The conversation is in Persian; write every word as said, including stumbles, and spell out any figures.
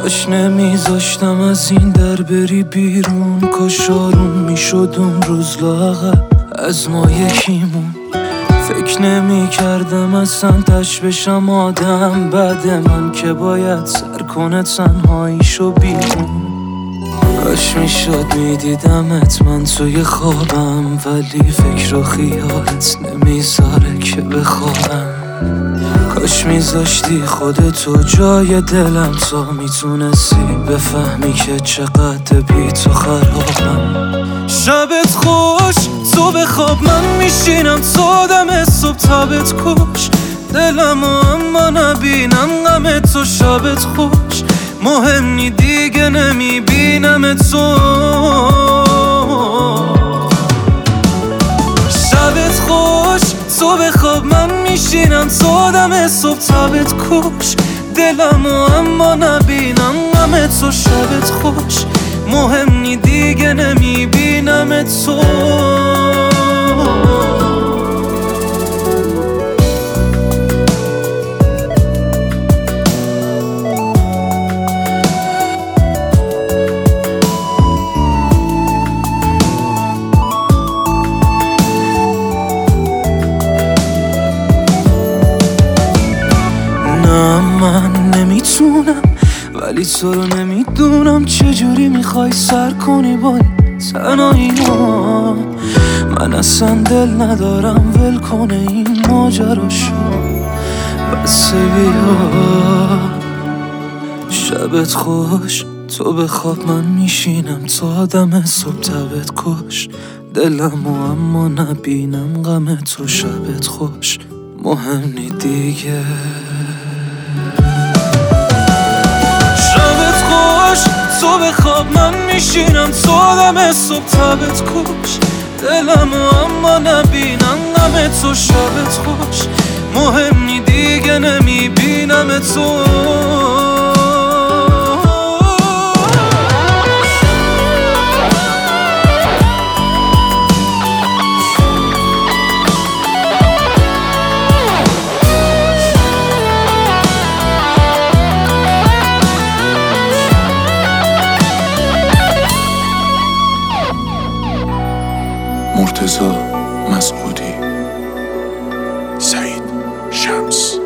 کاش نمیذاشتم از این در بری بیرون، کاش آروم میشد اون روز لاغر از ما یکیمون. فکر نمی کردم اصلا تش بشم آدم بعد من که باید سر کنه تنهاییشو بیرون. کاش میشد میدیدمت من توی خوابم، ولی فکر و خیالت نمیذاره که بخوابم. کاش میذاشتی خودتو جای دلم تا میتونستی بفهمی که چقدر بی تو خرابم. شبت خوش تو بخواب من میشینم تا دم صبح تبت کش دلم اما نبینم غم تو. شبت خوش مهم نی دیگه نمیبینم تو. شبت خوش تو بخواب من میشینم تا دم صبح تبت کش دلم اما نبینم غم تو. شبت خوش مهم نی دیگه نمیبینم تو. من نمیتونم ولی تو رو نمیدونم چجوری میخوای سر کنی با این تنهایی ما. من اصلا دل ندارم ول کنه این ماجراشو، بس بیا. شبت خوش تو بخواب من میشینم تا دم صبح تبت کش دلم و اما نبینم غم تو. شبت خوش مهم نی دیگه. تو بخواب من میشینم تا دم صبح تبت کش دلم اما نبینم غم تو. شبت خوش مهم نی دیگه نمیبینم تو. مرتضی مسعودی، سعید شمس.